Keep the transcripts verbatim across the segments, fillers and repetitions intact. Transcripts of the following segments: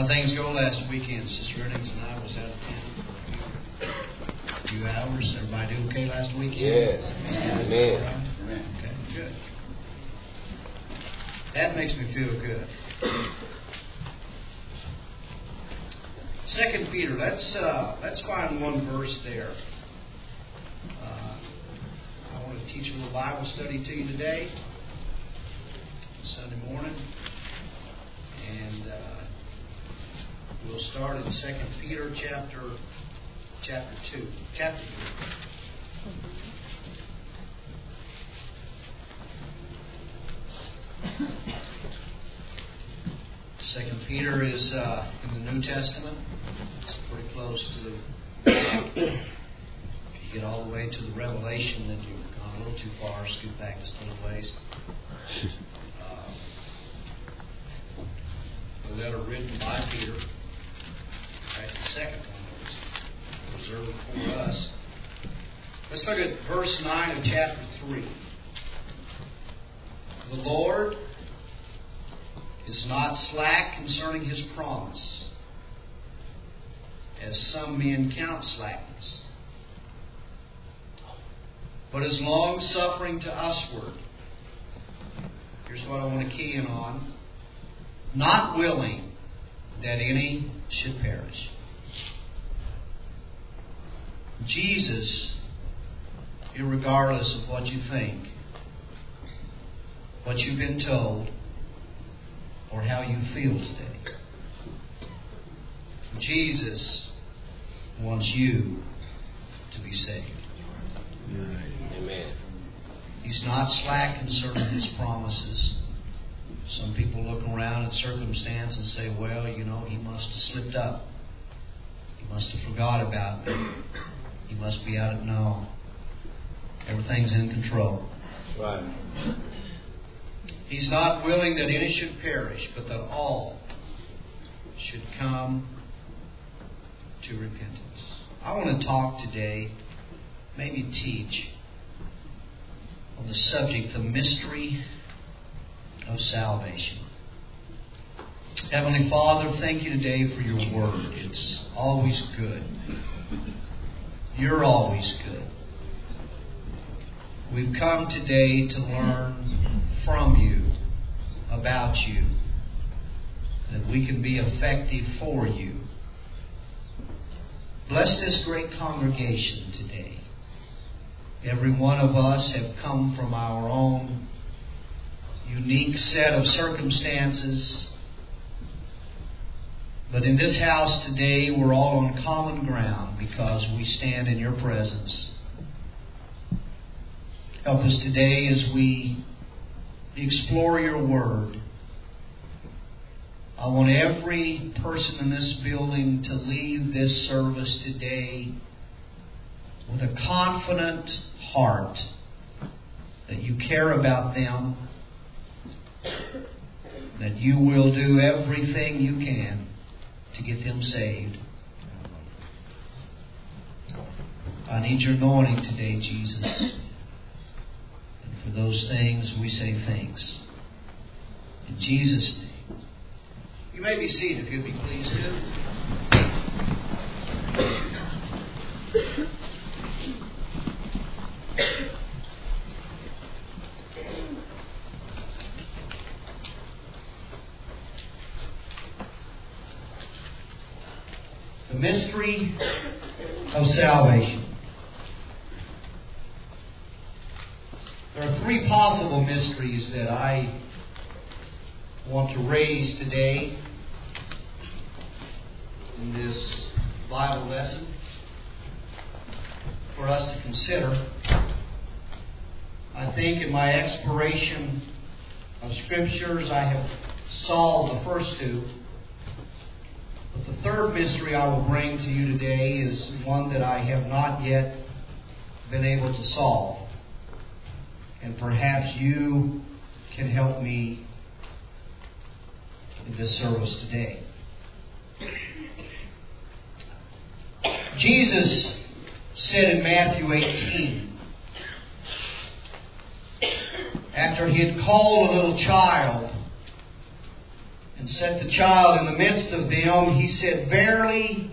How things go last weekend? Sister Earnings and I was out of town for a few hours. Everybody do okay last weekend? Yes. Amen. Amen. Okay, good. That makes me feel good. Second Peter. Let's uh, let's find one verse there. Uh, I want to teach a little Bible study to you today, Sunday morning, and uh, we'll start in Second Peter chapter chapter two, chapter two. Second Peter is uh, in the New Testament. It's pretty close to the. If you get all the way to the Revelation, then you've gone a little too far. Scoot back just a little ways. Uh, the letter written by Peter. Right, the second one was reserved for us. Let's look at verse nine of chapter three. The Lord is not slack concerning His promise, as some men count slackness, but is long-suffering to usward. Here's what I want to key in on. Not willing that any should perish. Jesus, irregardless of what you think, what you've been told, or how you feel today, Jesus wants you to be saved. Amen. He's not slack concerning His promises. Some people look around at circumstance and say, well, you know, He must have slipped up. He must have forgot about me. He must be out of... No. Everything's in control. Right. He's not willing that any should perish, but that all should come to repentance. I want to talk today, maybe teach, on the subject, the mystery of salvation. Heavenly Father, thank you today for your word. It's always good. You're always good. We've come today to learn from you, about you, that we can be effective for you. Bless this great congregation today. Every one of us have come from our own unique set of circumstances. But in this house today, we're all on common ground because we stand in your presence. Help us today as we explore your word. I want every person in this building to leave this service today with a confident heart that you care about them, that you will do everything you can to get them saved. I need your anointing today, Jesus. And for those things, we say thanks. In Jesus' name. You may be seated, if you'd be pleased to. The mystery of salvation. There are three possible mysteries that I want to raise today in this Bible lesson for us to consider. I think in my exploration of Scriptures I have solved the first two. But the third mystery I will bring to you today is one that I have not yet been able to solve. And perhaps you can help me in this service today. Jesus said in Matthew eighteen, after he had called a little child and set the child in the midst of them, He said, Verily,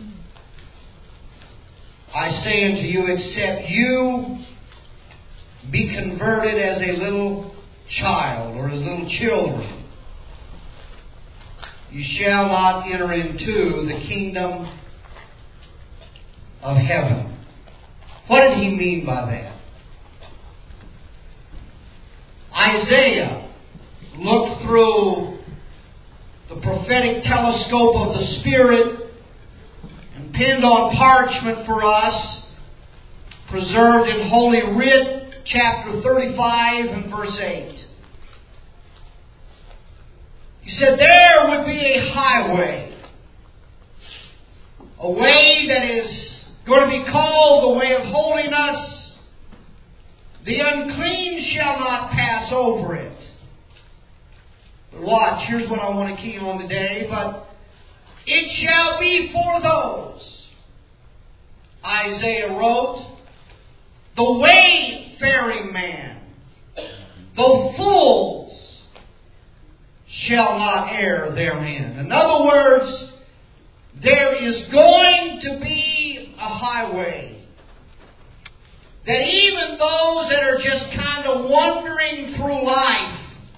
I say unto you, except you be converted as a little child or as little children, you shall not enter into the kingdom of heaven. What did He mean by that? Isaiah looked through the prophetic telescope of the Spirit and penned on parchment for us, preserved in Holy Writ, chapter thirty-five and verse eight. He said there would be a highway, a way that is going to be called the way of holiness. The unclean shall not pass over it. But watch, here's what I want to key on today. But it shall be for those, Isaiah wrote, the wayfaring man, the fools shall not err therein. In other words, there is going to be a highway that even those that are just kind of wandering through life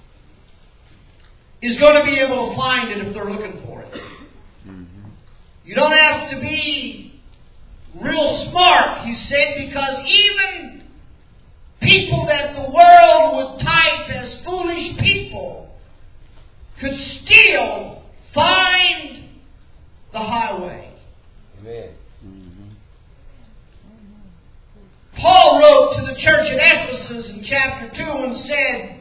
is going to be able to find it if they're looking for it. Mm-hmm. You don't have to be real smart, he said, because even people that the world would type as foolish people could still find the highway. Amen. Paul wrote to the church at Ephesus in chapter two and said,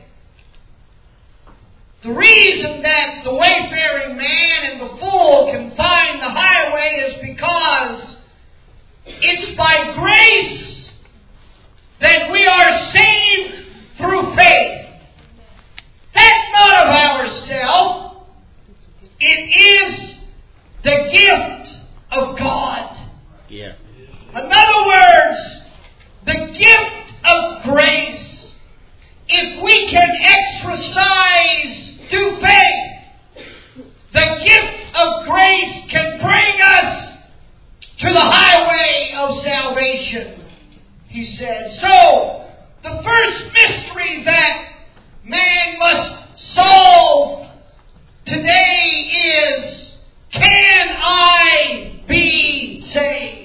the reason that the wayfaring man and the fool can find the highway is because it's by grace that we are saved through faith. That's not of ourselves. It is the gift of God. Yeah. In other words, the gift of grace, if we can exercise through faith, the gift of grace can bring us to the highway of salvation, he said. So, the first mystery that man must solve today is, can I be saved?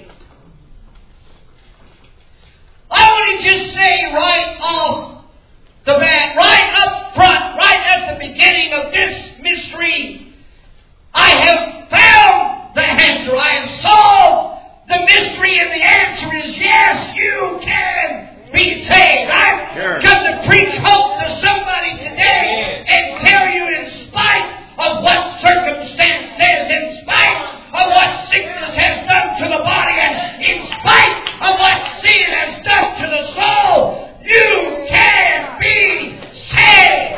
I want to just say right off the bat, right up front, right at the beginning of this mystery, I have found the answer. I have solved the mystery, and the answer is yes, you can be saved. I've sure. come to preach hope to somebody today and tell you, in spite of what circumstance says, in spite of what sickness has done to the body, and in spite of what sin has done to the soul, you can be saved.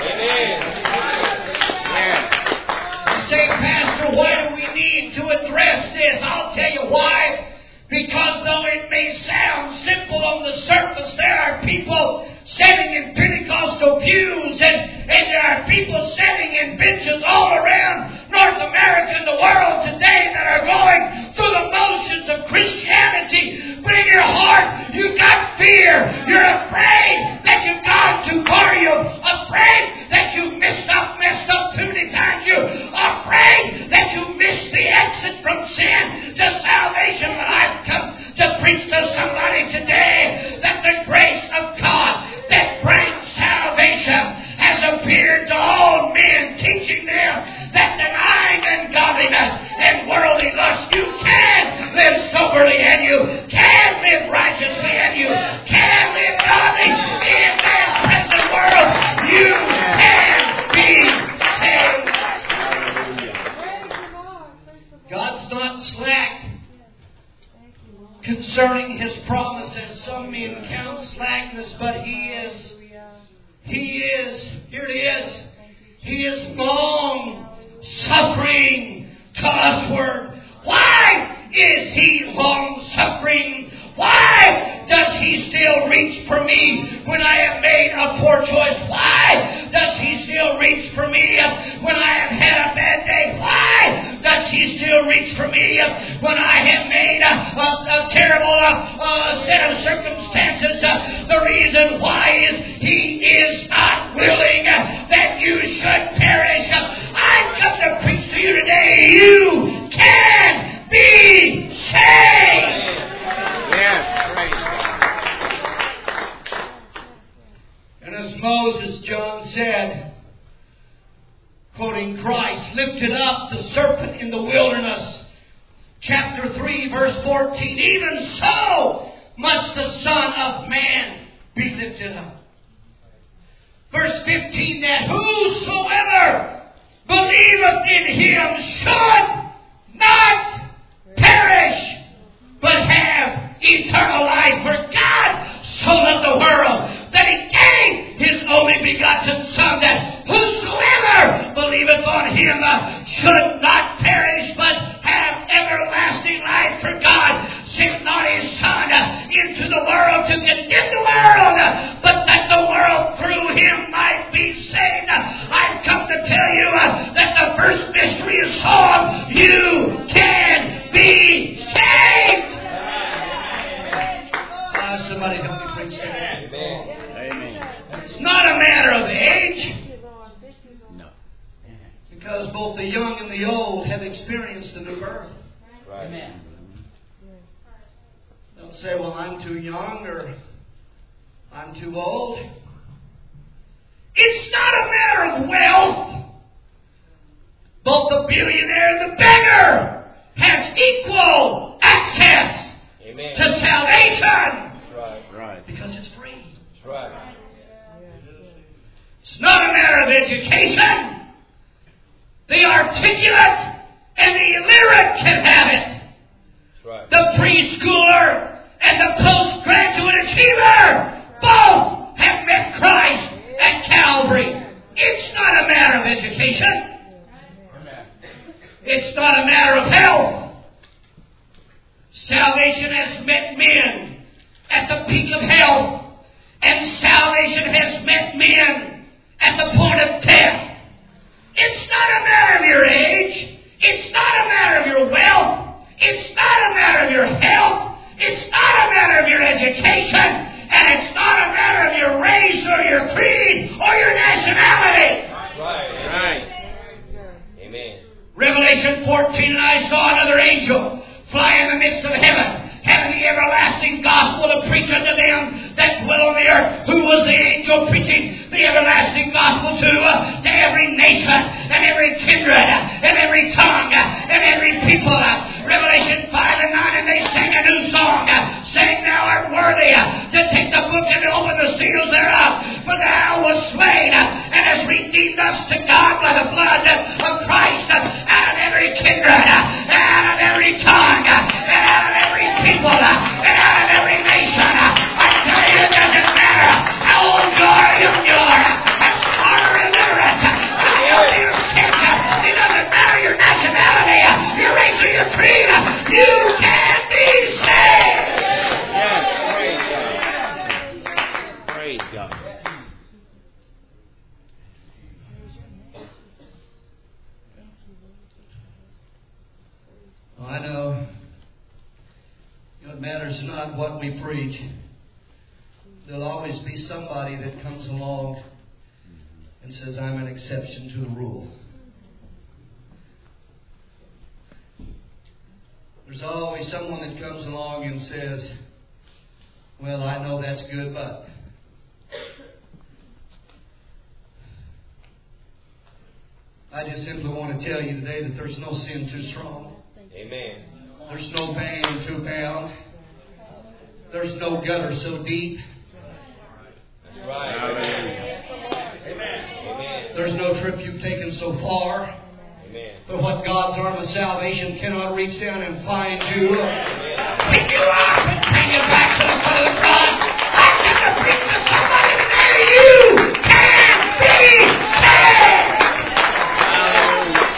You say, Pastor, why do we need to address this? I'll tell you why. Because though it may sound simple on the surface, there are people sitting in Pentecostal pews, and, and there are people sitting in benches all around North America and the world today that are going through the motions of Christianity. But in your heart, you've got fear. You're afraid that you've gone too far. You're afraid that you've messed up, messed up too many times. You're afraid that you missed the exit from sin to salvation. But I've come to preach to somebody today that the grace of God that brings salvation has appeared to all men, teaching them that denying ungodliness and worldly lust, you can live soberly, and you can live righteously, and you can live godly in this present world. You can be saved. God's not slack concerning His promise, as some men count slackness, but He is, He is, here it is, He is long suffering to usward. Why is He long suffering? Why does He still reach for me when I have made a poor choice? Why does He still reach for me when I have had a bad day? Why does He still reach for me when I have made a, a, a terrible uh, uh, set of circumstances? Uh, the reason why is He is not willing uh, that you should perish. Uh, I've come to preach to you today. You can be saved. Yes, praise God. And as Moses, John said, quoting Christ, lifted up the serpent in the wilderness, chapter three, verse fourteen, even so must the Son of Man be lifted up. Verse fifteen, that whosoever believeth in Him should not perish, but have eternal life. For God so loved the world that He gave His only begotten Son, that whosoever believeth on Him uh, should not perish, but have everlasting life. For God sent not His Son uh, into the world to condemn the world, uh, but that the world through Him might be saved. Uh, I've come to tell you uh, that the first mystery is solved. You can be saved. Uh, somebody help me preach that. Amen. Amen. It's not a matter of age, No. because both the young and the old have experienced the new birth. Right. Amen. Don't say, well, I'm too young or I'm too old. It's not a matter of wealth. Both the billionaire and the beggar has equal access Amen. to salvation. Right. Right. Because it's free. That's right. It's not a matter of education. The articulate and the illiterate can have it. That's right. The preschooler and the postgraduate achiever both have met Christ at Calvary. It's not a matter of education. It's not a matter of health. Salvation has met men at the peak of health, and salvation has met men at the point of death. It's not a matter of your age. It's not a matter of your wealth. It's not a matter of your health. It's not a matter of your education. And it's not a matter of your race or your creed or your nationality. Right. Right. Amen. Revelation fourteen, and I saw another angel fly in the midst of heaven, having the everlasting gospel to preach unto them that dwell on the earth. Who was the angel preaching the everlasting gospel to? Uh, to every nation and every kindred and every tongue and every people. Uh, Revelation five and nine, and they sang a new song, uh, saying, Thou art worthy uh, to take the book and to open the seals thereof. For Thou wast slain uh, and hast redeemed us to God by the blood uh, of Christ uh, out of every kindred, uh, out of every tongue, uh, and out of every people, uh, and out of every nation. Uh, I tell you, it doesn't matter how old you are or young you are, uh, how smart or illiterate, uh, how healthy or sick. Uh, it doesn't matter your nationality, uh, your race or your creed. Uh, you can be saved. Yes. Praise God. Praise God. Well, I know what matters is not what we preach. There'll always be somebody that comes along and says, I'm an exception to the rule. There's always someone that comes along and says, well, I know that's good, but... I just simply want to tell you today that there's no sin too strong. Amen. There's no pain too bound. There's no gutter so deep. That's right. Amen. Amen. There's no trip you've taken so far. Amen. But what God's arm of salvation cannot reach down and find you, Amen. pick you up and bring you back to the foot of the cross. I'm going to preach to somebody today. You can be saved.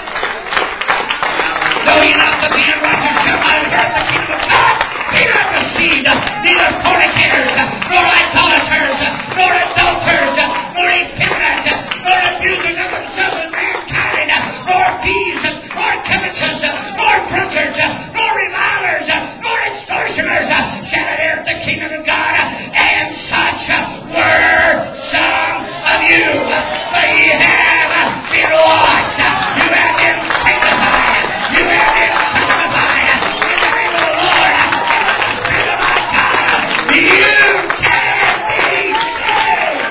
Know ye not that being righteous shall not inherit the kingdom of God? Be not deceived. deceived, neither fornicators, nor idolaters, nor adulterers, nor effeminate, nor abusers of themselves and mankind, nor thieves, nor covetous, nor drunkards, nor revilers, nor extortioners shall inherit the kingdom of God. And such were some of you. But ye have been washed, you have been sanctified, you have been justified in the name of the Lord and the Spirit of our God. You can be saved.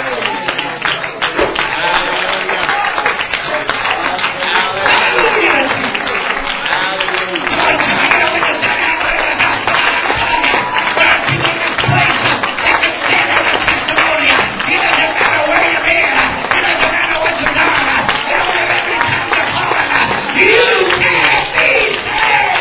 Hallelujah. Come on, come on, get up in the sun. There are people in this place that can stand as a testimony. It doesn't matter where you've been. It doesn't matter what you've done. It don't matter every time you're falling. You can be saved.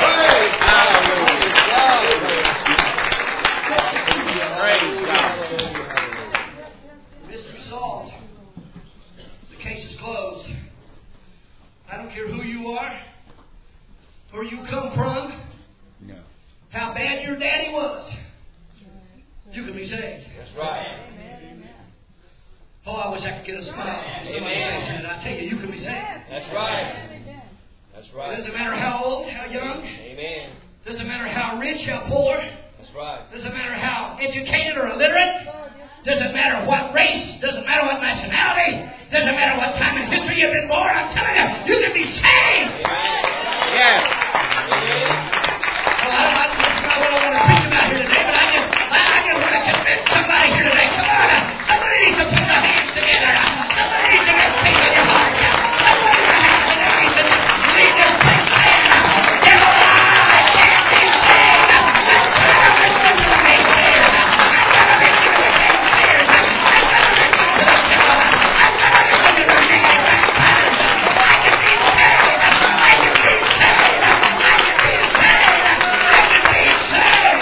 Mystery solved. The case is closed. I don't care who you are, where you come from, No. how bad your daddy was. You can be saved. That's right. Oh, I wish I could get a smile from somebody's face. And I tell you, you can be saved. That's right. That's It right. doesn't matter how old, how young. Amen. Doesn't matter how rich, how poor. That's right. Doesn't matter how educated or illiterate. Doesn't matter what race. Doesn't matter what nationality. Doesn't matter what time in history you've been born. I'm telling you, you can be saved. Yes. Amen. Well, I, I, that's not what I want to preach about here today, but I just, I, I just want to convince somebody here today. Come on, uh, somebody needs to put their hands together. Uh, somebody needs to get faith in your heart. Uh, somebody needs to leave this place saying, uh, devil, I can't be saved. Uh, I'm going to listen to the naysayers. Uh, I'm going to listen to the naysayers. Uh, I'm going to listen to the devil. Uh, I'm going to listen to the negative backfires. Uh, I can be saved. Uh, I can be saved. Uh, I can be saved. Uh, I can be saved.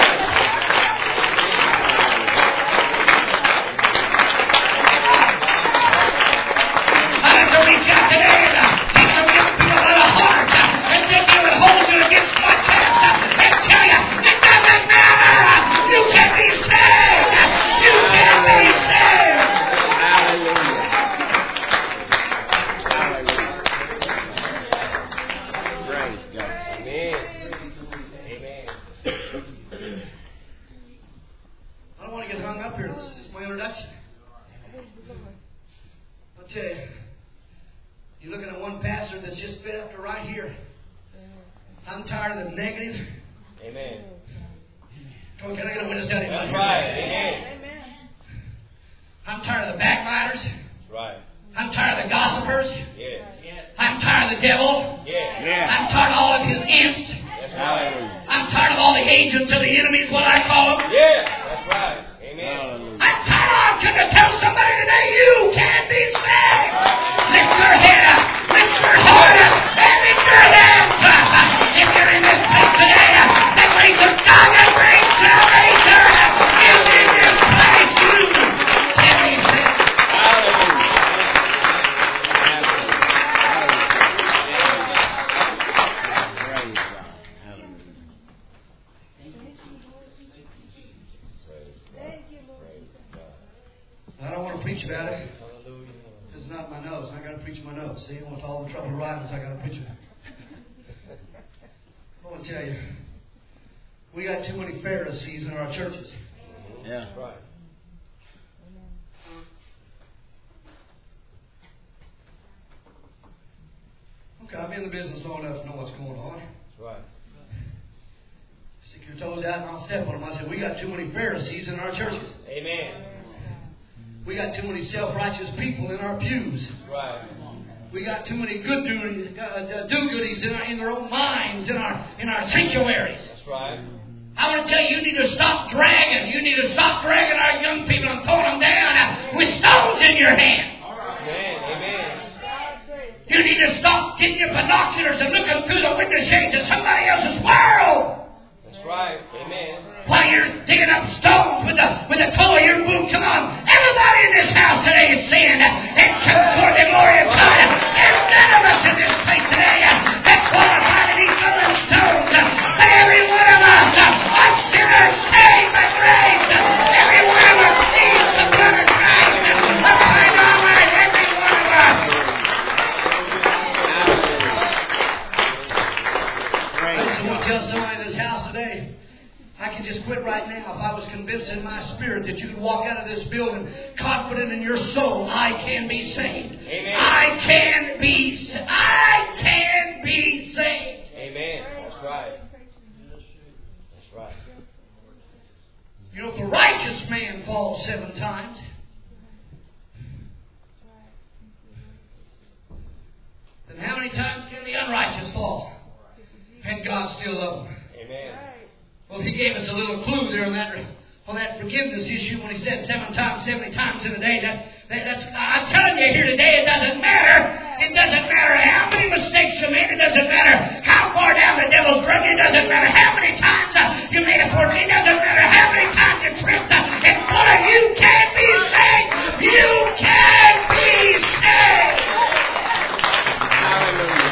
I'd like to reach out today and uh, take some young people by the heart uh, and then you would hold you against my chest uh, and tell you, it doesn't matter. Uh, you can be saved. Uh, you can be saved. Hallelujah. Hallelujah. Praise God. Amen. Amen. I don't want to get hung up here. This is just my introduction. I'll tell you, you're looking at one pastor that's just been after right here. I'm tired of the negative. Amen. Come on, can I get a witness down here? That's right. Amen. I'm tired of the backbiters. That's right. I'm tired of the gossipers. Yes. I'm tired of the devil. Yes. Yeah. I'm tired of all of his imps. That's right. I'm tired of all the agents of the enemy is what I call them. Yes. That's right. Amen. Hallelujah. I'm tired of I'm going to tell somebody today you can be saved. Lift your head up. Lift your heart up. And lift your hands up. If you're in this place today, the grace of God that brings salvation is in this place. You can be saved. Hallelujah. Praise God. Hallelujah. I don't want to preach about it. It's not my notes. I got to preach my notes. See, with all the trouble writing, I got to preach it. I want to tell you, we got too many Pharisees in our churches. Yeah. That's right. Okay, I've been in the business long enough to know what's going on. That's right. Stick your toes out and I'll step on them. I said, we got too many Pharisees in our churches. Amen. We got too many self-righteous people in our pews. That's right. We got too many good do- uh, do-goodies in, our, in their own minds, in our in our sanctuaries. That's right. I want to tell you, you need to stop dragging. You need to stop dragging our young people and throwing them down with stones in your hand. Amen. Amen. You need to stop getting your binoculars and looking through the window shades of somebody else's world. That's right. Amen. While you're digging up stones with the with the toe of your boot. Come on. Everybody in this house today is saying and come toward the glory of God. There's none of us in this place today that qualify to be throwing stones. But every one of us are sinners I can just quit right now if I was convinced in my spirit that you could walk out of this building confident in your soul. I can be saved. Amen. I can be sa- I can be saved. Amen. That's right. That's right. You know, if the righteous man falls seven times, then how many times can the unrighteous fall? And God still love them. Amen. Well, He gave us a little clue there on that on that forgiveness issue when He said seven times, seventy times in a day. That's that, that's. I'm telling you here today, it doesn't matter. It doesn't matter how many mistakes you made. It doesn't matter how far down the devil's drug you. It doesn't matter how many times uh, you made a fortune. It doesn't matter how many times you tripped. Uh, and full of you can be saved. You can be saved. Hallelujah.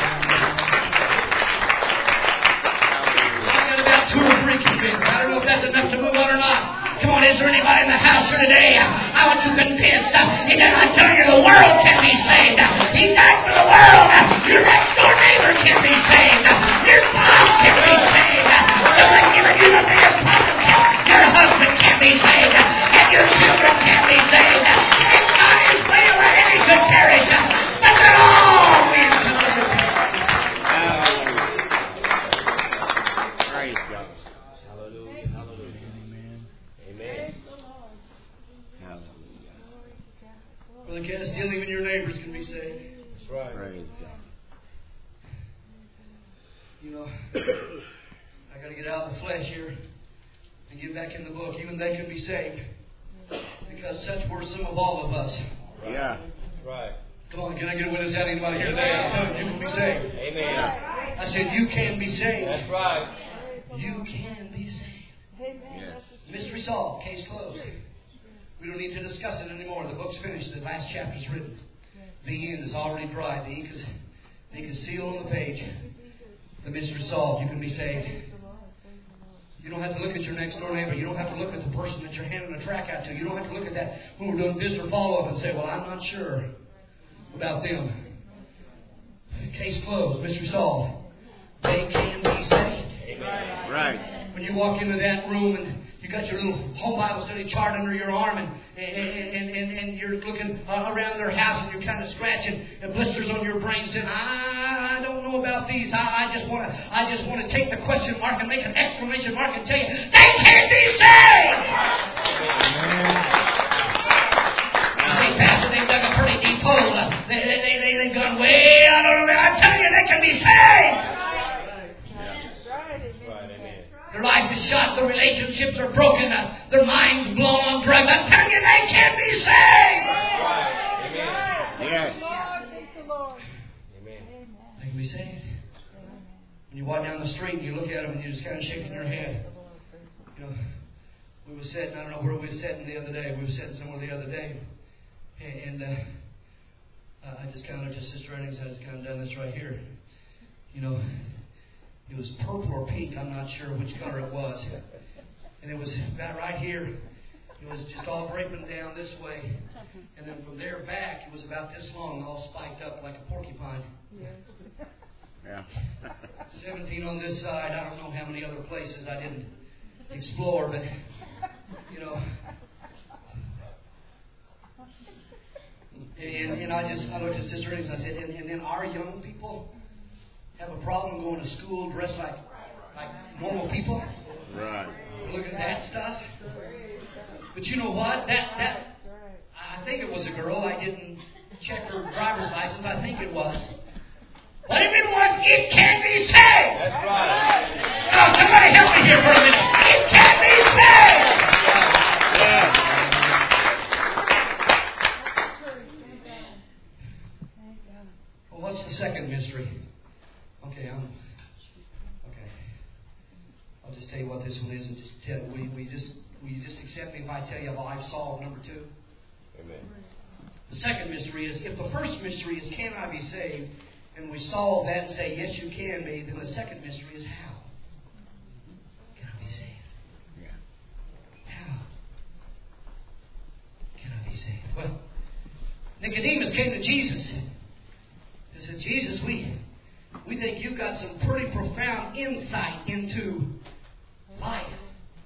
Two or three convinced. I don't know if that's enough to move on or not. Come on, is there anybody in the house here today? I want you convinced. He does not tell you the world can be saved. He died for the world. Your next door neighbor can be saved. Your boss can be saved. The one giving you the biggest problem. Your husband can be saved. And your children can be saved. It's not His way to let any should perish. But they're all men to repentance. Praise God. Hallelujah. Hallelujah. Amen. Amen. Hallelujah. Brother Cass, still even your neighbors can be saved. That's right. Praise God. You know, I got to get out of the flesh here and get back in the book. Even they could be saved because such were some of all of us. Right. Yeah. That's right. Come on, can I get a witness out? Anybody here today? I'm telling you, you can be saved. Amen. I said, you can be saved. That's right. You can be saved. Yes. Mystery solved. Case closed. We don't need to discuss it anymore. The book's finished. The last chapter's written. The end is already dry. The ink is, the ink is sealed on the page. The mystery solved. You can be saved. You don't have to look at your next door neighbor. You don't have to look at the person that you're handing a tract out to. You don't have to look at that when we're doing visitor follow-up and say, well, I'm not sure about them. Case closed. Mystery solved. They can be saved. Amen. Right. When you walk into that room and you got your little home Bible study chart under your arm and and, and, and, and you're looking uh, around their house and you're kind of scratching and blisters on your brain saying, I, I don't know about these. I, I just want to I just want to take the question mark and make an exclamation mark and tell you, they can be saved! You say, Pastor, they dug a pretty deep hole. They, they, they, they, they gone way out of there. I'm telling you, they can be saved! Their life is shot. Their relationships are broken. Uh, their minds blown on drugs. I'm telling you, they can be saved. Right. Amen. Yes. Amen. They can be saved. When you walk down the street and you look at them and you're just kind of shaking your head. You know, we were sitting, I don't know where we were sitting the other day. We were sitting somewhere the other day. And uh, I just kind of, just Sister Eddings, I just kind of done this right here. You know, it was purple or pink. I'm not sure which color it was. And it was about right here. It was just all breaking down this way. And then from there back, it was about this long, all spiked up like a porcupine. Yeah. seventeen on this side. I don't know how many other places I didn't explore, but, you know. And, and I just, I looked at Sister Eddings and I said, and, and then our young people have a problem going to school dressed like like normal people. Right. Look at that stuff. But you know what? That that I think it was a girl. I didn't check her driver's license. I think it was. But if it was, it can be saved. That's right. Oh, somebody help me here for a minute. It can be saved. Yeah. Well, what's the second mystery? Okay, I'm okay. I'll just tell you what this one is, and just tell we we just will you just accept me if I tell you how I've solved number two? Amen. The second mystery is if the first mystery is can I be saved, and we solve that and say yes you can be, then the second mystery is how can I be saved? Yeah. How can I be saved? Well, Nicodemus came to Jesus. He said, Jesus, we. We think you've got some pretty profound insight into life.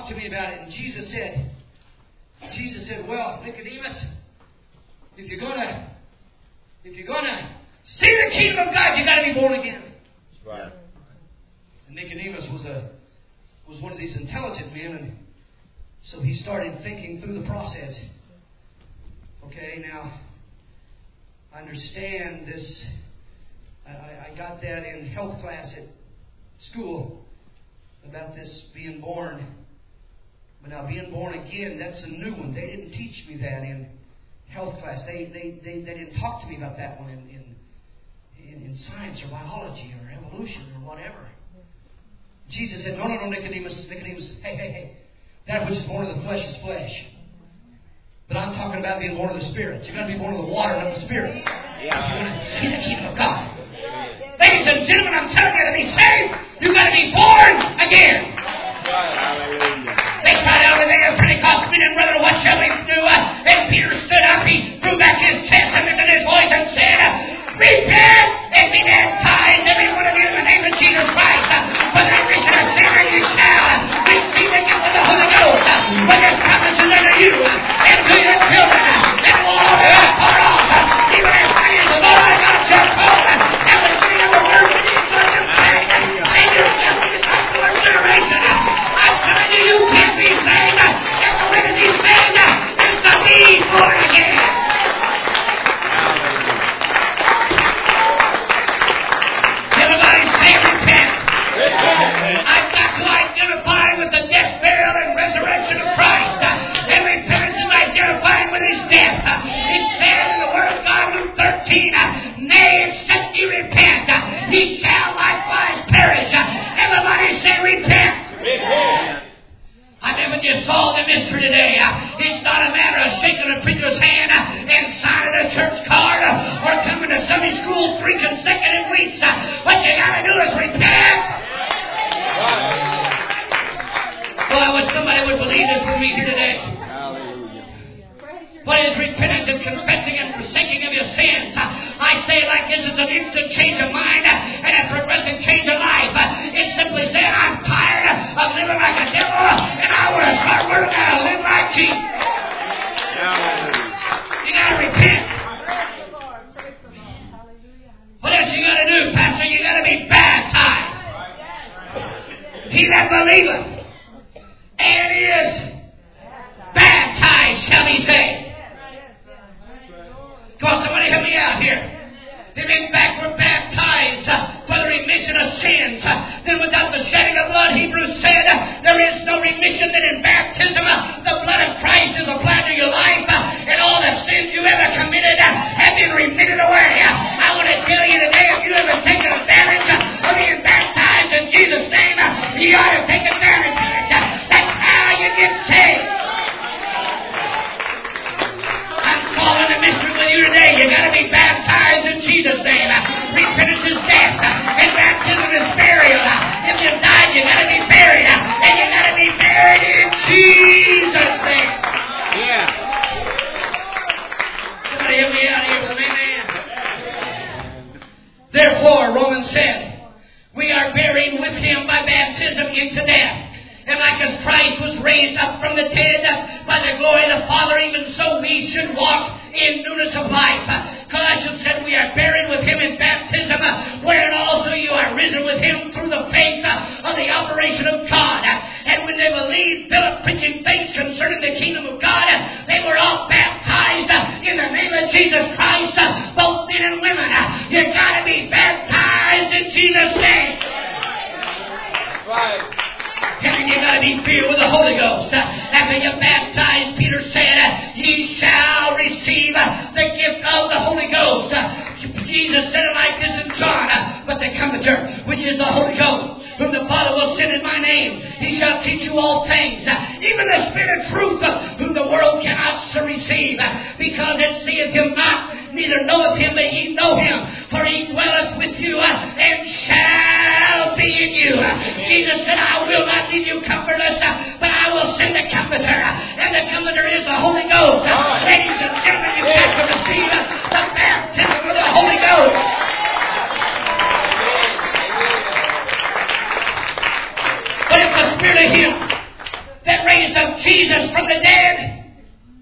to me about it. And Jesus said, Jesus said, well, Nicodemus, if you're gonna, if you're gonna see the kingdom of God, you got to be born again. That's right. And Nicodemus was a was one of these intelligent men, and so he started thinking through the process. Okay, now I understand this. I, I got that in health class at school about this being born. But now being born again, that's a new one. They didn't teach me that in health class. They they, they, they didn't talk to me about that one in, in, in, in science or biology or evolution or whatever. Jesus said, no, no, no, Nicodemus, Nicodemus, hey, hey, hey. That which is born of the flesh is flesh. But I'm talking about being born of the Spirit. You've got to be born of the water and of the Spirit. Yeah. If you want to see the kingdom of God. Ladies and gentlemen, I'm telling you, to be saved, you've got to be born again. They cried out on the day of Pentecost, men and brethren, what shall we do? And Peter stood up, he threw back his chest and lifted his voice and said, repent and be baptized, every one of you, in the name of Jesus Christ, for the remission of sin, and you shall receive the gift of the Holy Ghost, for this promise is unto you and to your children, and all who are far off, even as many as the Lord God shall call, and the reading of the word of the Lord and saying, and yourself in the gospel of generation. I'm telling you, you can't be saved, and the way to be saved is to be born again. Everybody say repent. I've got to identify with the death, burial, and resurrection of Christ. And repentance is identifying with His death. It says in the Word of God, Luke thirteen, nay, except ye repent, ye shall likewise perish. Everybody say repent. Repent. I never just solved the mystery today. It's not a matter of shaking a preacher's hand and signing a church card or coming to Sunday school three consecutive weeks. What you got to do is repent. Well, I wish somebody would believe this with me here today. What is repentance? It's confessing and forsaking of your sins. I say it like this: it's an instant change of mind and a progressive change of life. It's simply saying, I'm tired of living like a devil and I want to start learning how to live like Jesus. You got to repent. What else you got to do, Pastor? You got to be baptized. He that believeth and is baptized shall be saved. Come on, somebody help me out here. If in fact we're baptized uh, for the remission of sins, uh, then without the shedding of blood, Hebrews said, uh, there is no remission. Then in baptism, uh, the blood of Christ is applied to your life, uh, and all the sins you ever committed uh, have been remitted away. Uh, I want to tell you today, if you ever taken advantage uh, of being baptized in Jesus' name, uh, you ought to take advantage of it. Uh, that's how you get saved. I'm calling the mystery with you today. You got to be baptized in Jesus' name. Repentance is death, and baptism is burial. If you died, you got to be buried, and you got to be buried in Jesus' name. Yeah. Somebody help me out here with an amen. Therefore, Romans said, we are buried with Him by baptism into death. And like as Christ was raised up from the dead by the glory of the Father, even so we should walk in newness of life. Colossians said we are buried with Him in baptism, wherein also you are risen with Him through the faith of the operation of God. And when they believed Philip preaching things concerning the kingdom of God, they were all baptized in the name of Jesus Christ, both men and women. You've got to be baptized in Jesus' name. Right. And then you got to be filled with the Holy Ghost. After you're baptized, Peter said, ye shall receive the gift of the Holy Ghost. Jesus said it like this in John, but the Comforter, which is the Holy Ghost, whom the Father will send in my name, He shall teach you all things, even the Spirit of truth, whom the world cannot receive, because it seeth Him not, neither knoweth Him, but ye know Him, for He dwelleth with you and shall be in you. Jesus said, I will not leave you comfortless, but I will send the Comforter, and the Comforter is the Holy Ghost. Right. Ladies and gentlemen, you've got to receive the baptism of the Holy Ghost. But it's the Spirit of Him that raised up Jesus from the dead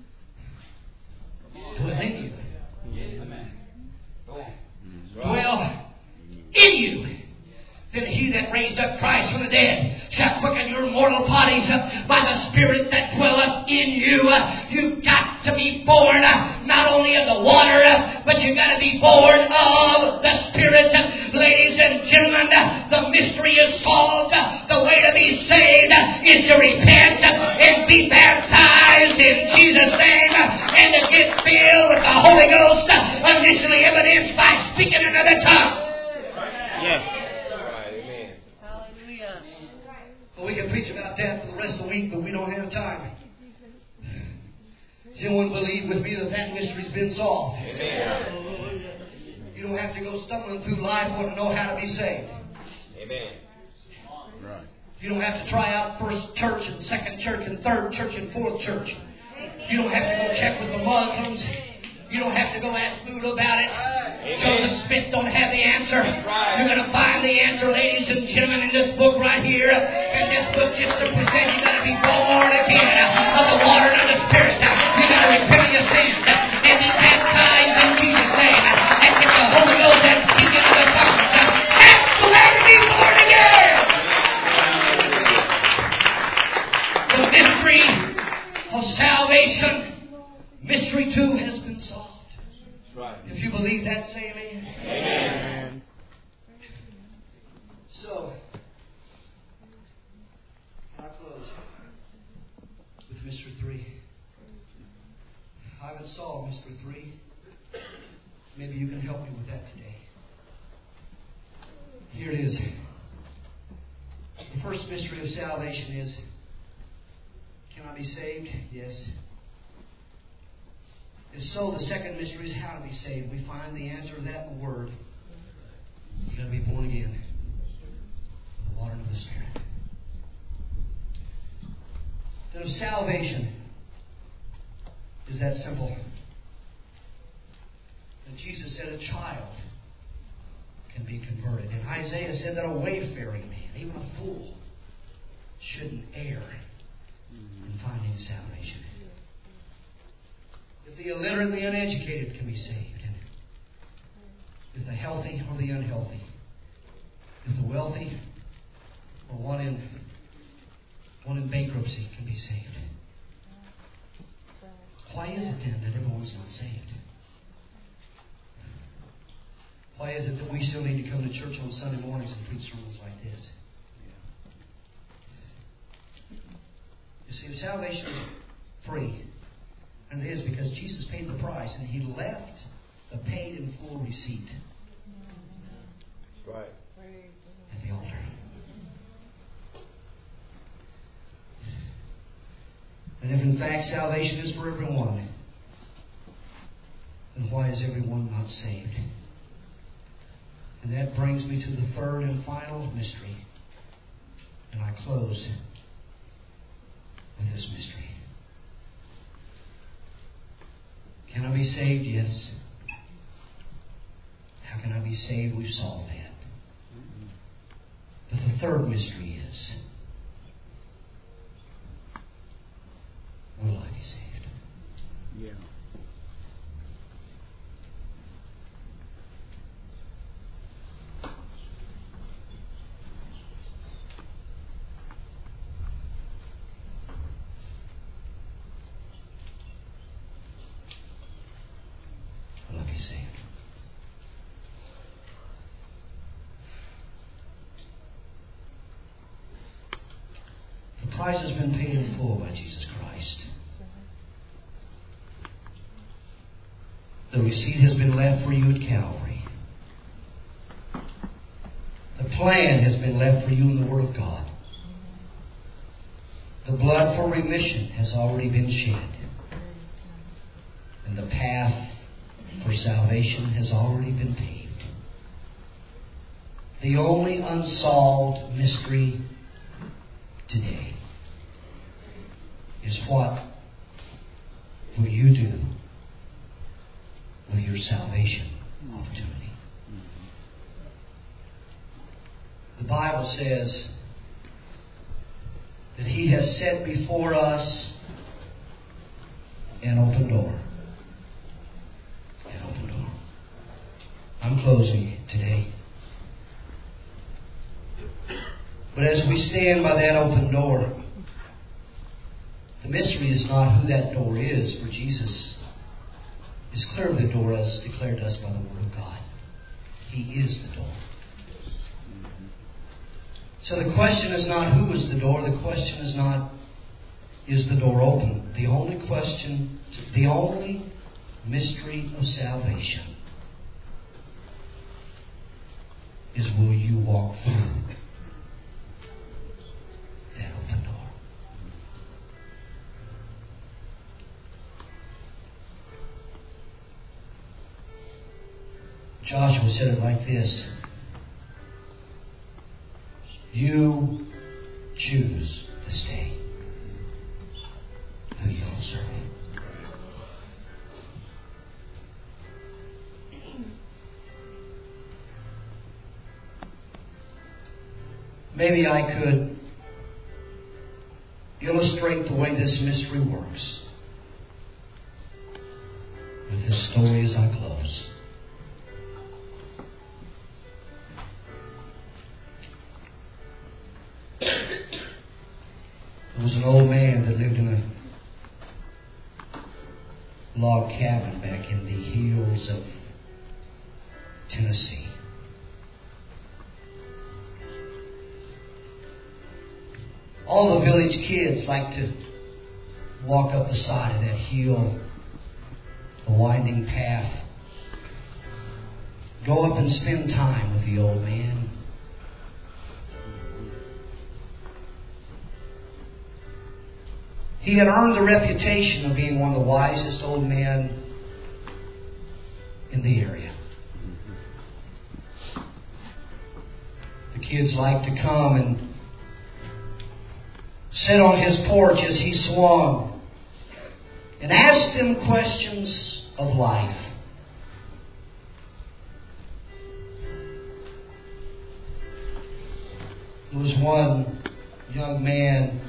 dwell in you. Dwell in you. Then he that raised up Christ from the dead shall quicken your mortal bodies by the Spirit that dwelleth in you. You've got to be born not only of the water, but you've got to be born of the Spirit. Ladies and gentlemen, the mystery is solved. The way to be saved is to repent and be baptized in Jesus' name and to get filled with the Holy Ghost, initially evidenced by speaking in another tongue. Yes. Well, we can preach about that for the rest of the week, but we don't have time. Does anyone believe with me that that mystery's been solved? Amen. You don't have to go stumbling through life to know how to be saved. Amen. Right. You don't have to try out first church and second church and third church and fourth church. You don't have to go check with the Muslims. You don't have to go ask Buddha about it. Amen. Joseph Smith don't have the answer. You're going to find the answer, ladies and gentlemen, in this book right here. And this book just simply said you've got to be born again of the water and of the Spirit. You've got to repent of your sins and be baptized in Jesus' name and get the Holy Ghost and speak in other tongues. That's the way to be born again. The mystery of salvation, mystery two, has been solved. Right. If you believe that, say amen. Amen. So, I'll close with mystery three. I haven't solved mystery three. Maybe you can help me with that today. Here it is. The first mystery of salvation is, can I be saved? Yes. If so, the second mystery is how to be saved. We find the answer to that in the Word. You've got to be born again. The water of the Spirit. Then of salvation is that simple. And Jesus said a child can be converted. And Isaiah said that a wayfaring man, even a fool, shouldn't err in finding salvation. If the illiterate and the uneducated can be saved, and if the healthy or the unhealthy, if the wealthy or one in one in bankruptcy can be saved, why is it then that everyone's not saved? Why is it that we still need to come to church on Sunday mornings and preach sermons like this? You see, if salvation is free, and it is because Jesus paid the price and He left the paid in full receipt Right. at the altar. And if in fact salvation is for everyone, then why is everyone not saved? And that brings me to the third and final mystery. And I close with this mystery. Can I be saved? Yes. How can I be saved? We've solved that. But the third mystery is, will I be saved? Yeah. Will I be saved? The price has been paid in full by Jesus Christ. The receipt has been left for you at Calvary. The plan has been left for you in the Word of God. The blood for remission has already been shed. And the path for salvation has already been paved. The only unsolved mystery today is, what will you do with your salvation opportunity? The Bible says that He has set before us an open door. An open door. I'm closing today. But as we stand by that open door, the mystery is not who that door is, for Jesus is clearly the door as declared to us by the Word of God. He is the door. So the question is not who is the door. The question is not, is the door open? The only question, the only mystery of salvation is, will you walk through that open door? Joshua said it like this: you choose this day who you will serve. Maybe I could illustrate the way this mystery works with this story as I close. There was an old man that lived in a log cabin back in the hills of Tennessee. All the village kids like to walk up the side of that hill, the winding path, go up and spend time with the old man. He had earned the reputation of being one of the wisest old men in the area. The kids liked to come and sit on his porch as he swung and ask him questions of life. There was one young man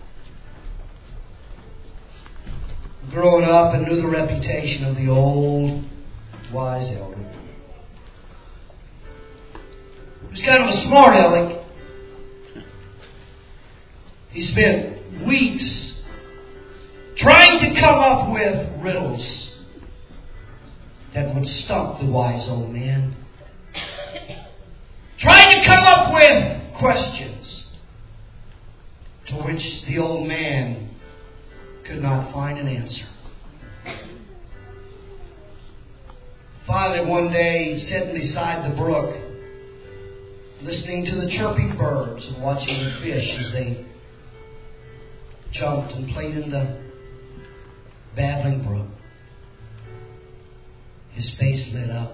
growing up and knew the reputation of the old wise elder. He was kind of a smart aleck. He spent weeks trying to come up with riddles that would stump the wise old man. Trying to come up with questions to which the old man could not find an answer. Finally, one day, sitting beside the brook, listening to the chirping birds and watching the fish as they jumped and played in the babbling brook, his face lit up.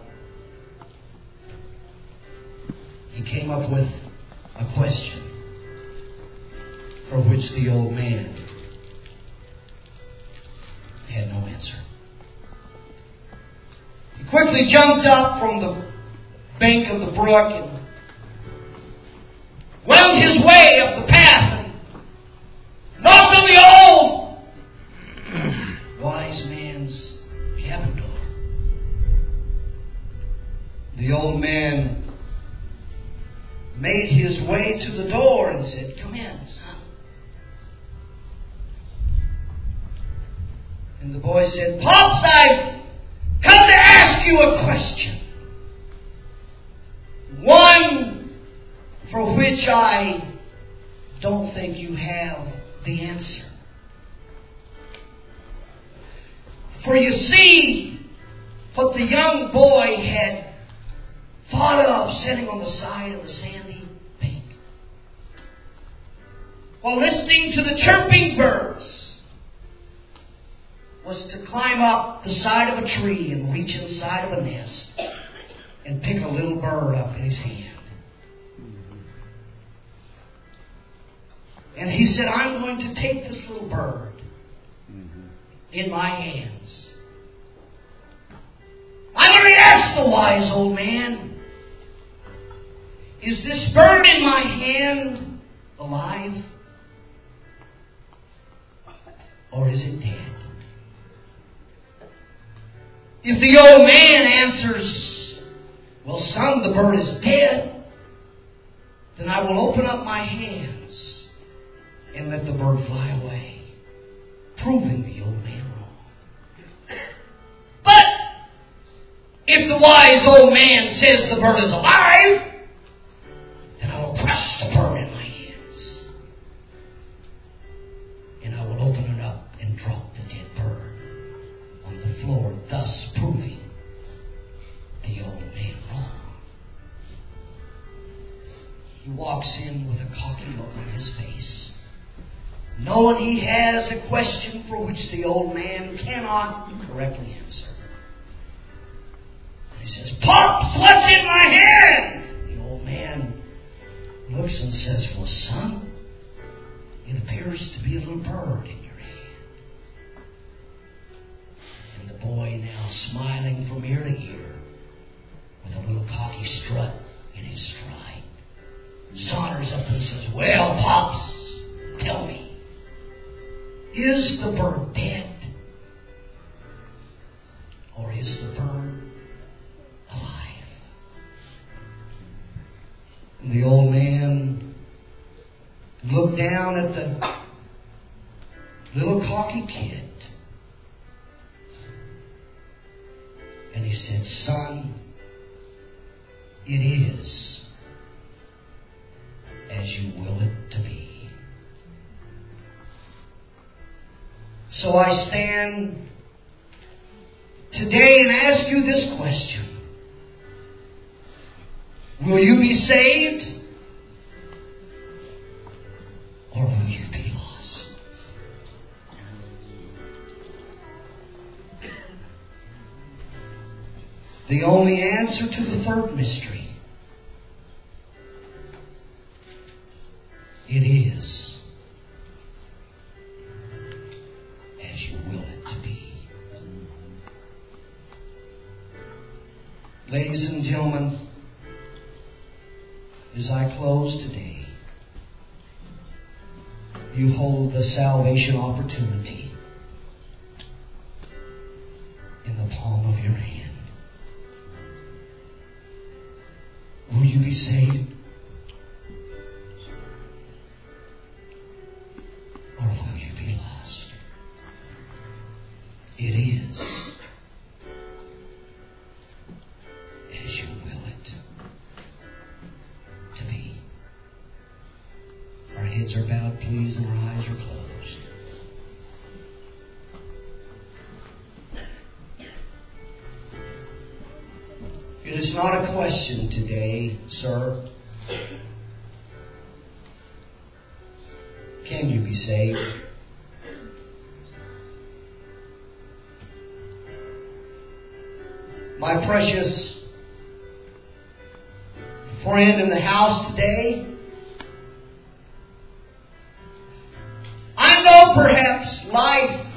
He came up with a question for which the old man had no answer. He quickly jumped up from the bank of the brook and wound his way up the path and knocked on the old wise man's cabin door. The old man made his way to the door and said, "Come in, son." And the boy said, "Pops, I've come to ask you a question. One for which I don't think you have the answer. For you see, what the young boy had thought of sitting on the side of a sandy bank, while listening to the chirping birds, was to climb up the side of a tree and reach inside of a nest and pick a little bird up in his hand. And he said, I'm going to take this little bird in my hands. I'm going to ask the wise old man, is this bird in my hand alive? or is it dead? If the old man answers, well, son, the bird is dead, then I will open up my hands and let the bird fly away, proving the old man wrong. But if the wise old man says the bird is alive, then I will crush the bird in my hands, and I will open it up and drop the dead bird on the floor, thus proving the old man wrong. He walks in with a cocky look on his face, knowing he has a question for which the old man cannot correctly answer. And he says, Pops, what's in my hand? The old man looks and says, well, son, it appears to be a little bird in your hand. And the boy, now smiling from ear to ear, with a little cocky strut in his stride, saunters up and says, well, Pops, tell me, is the bird dead? Or is the bird alive? And the old man looked down at the little cocky kid, and he said, son, it is as you will it to be. So I stand today and ask you this question. Will you be saved? Or will you be lost? The only answer to the third mystery, it is as you will it to be. Ladies and gentlemen, as I close today, you hold the salvation opportunity in the palm of your hand. Will you be saved? Or will you be lost? It is as you will it to be. Our heads are bowed, please, and our eyes are closed. It is not a question today, sir. Can you be saved? My precious friend in the house today, I know perhaps life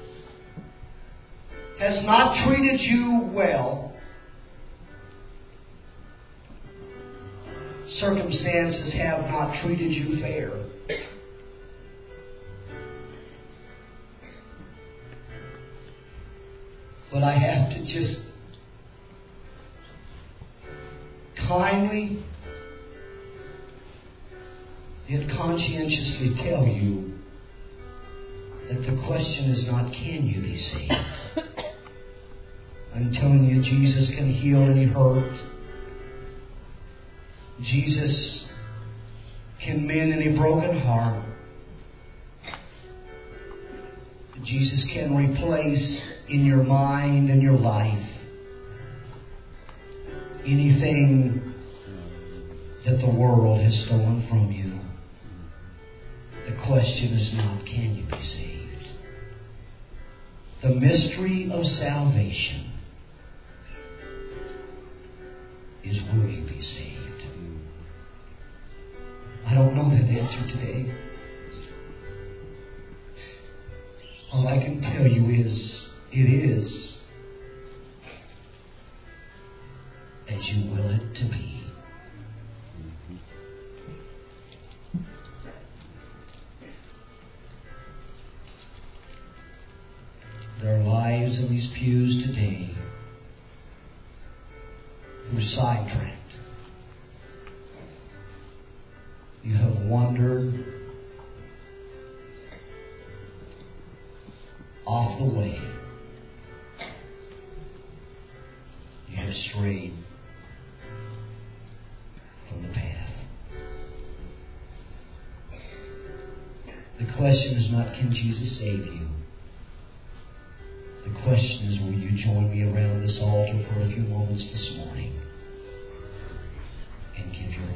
has not treated you well. Circumstances have not treated you fair. But I have to just kindly yet conscientiously tell you that the question is not, can you be saved? I'm telling you, Jesus can heal any hurt. Jesus can mend any broken heart. Jesus can replace in your mind and your life anything that the world has stolen from you. The question is not, can you be saved? The mystery of salvation is, will you be saved? I don't know that answer today. All I can tell you is, it is as you will it to be. sidetracked. You have wandered off the way. You have strayed from the path. The question is not, can Jesus save you? The question is, will you join me around this altar for a few moments this morning and give your